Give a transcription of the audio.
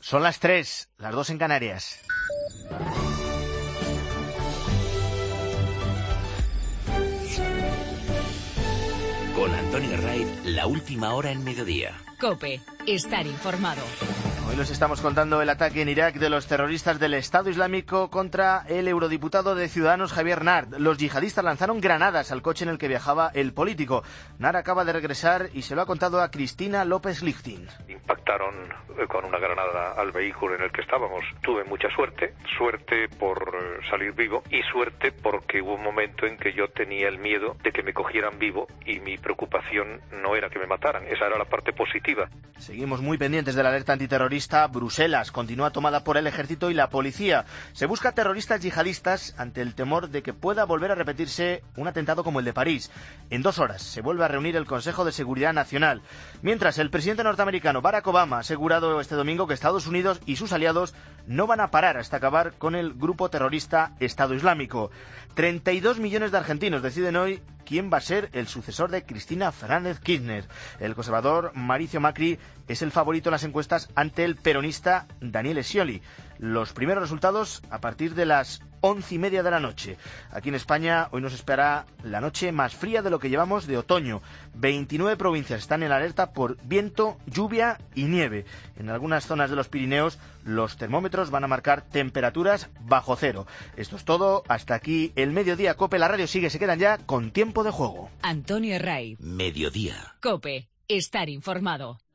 Son las 3, las 2 en Canarias. Con Antonio Raiz, la última hora en mediodía. COPE, estar informado. Hoy les estamos contando el ataque en Irak de los terroristas del Estado Islámico contra el eurodiputado de Ciudadanos Javier Nart. Los yihadistas lanzaron granadas al coche en el que viajaba el político. Nart acaba de regresar y se lo ha contado a Cristina López Lichtin. Impactaron con una granada al vehículo en el que estábamos. Tuve mucha suerte por salir vivo y suerte porque hubo un momento en que yo tenía el miedo de que me cogieran vivo y mi preocupación no era que me mataran, esa era la parte positiva. Seguimos muy pendientes de la alerta antiterrorista. Bruselas continúa tomada por el ejército y la policía. Se busca terroristas yihadistas ante el temor de que pueda volver a repetirse un atentado como el de París. En 2 horas se vuelve a reunir el Consejo de Seguridad Nacional. Mientras, el presidente norteamericano Barack Obama ha asegurado este domingo que Estados Unidos y sus aliados no van a parar hasta acabar con el grupo terrorista Estado Islámico. 32 millones de argentinos deciden hoy quién va a ser el sucesor de Cristina Fernández Kirchner. El conservador Mauricio Macri es el favorito en las encuestas ante el peronista Daniele Scioli. Los primeros resultados a partir de las 11:30 de la noche. Aquí en España hoy nos espera la noche más fría de lo que llevamos de otoño. 29 provincias están en alerta por viento, lluvia y nieve. En algunas zonas de los Pirineos los termómetros van a marcar temperaturas bajo cero. Esto es todo. Hasta aquí el Mediodía COPE. La radio sigue, se quedan ya con tiempo de juego. Antonio Raiz. Mediodía. COPE, estar informado.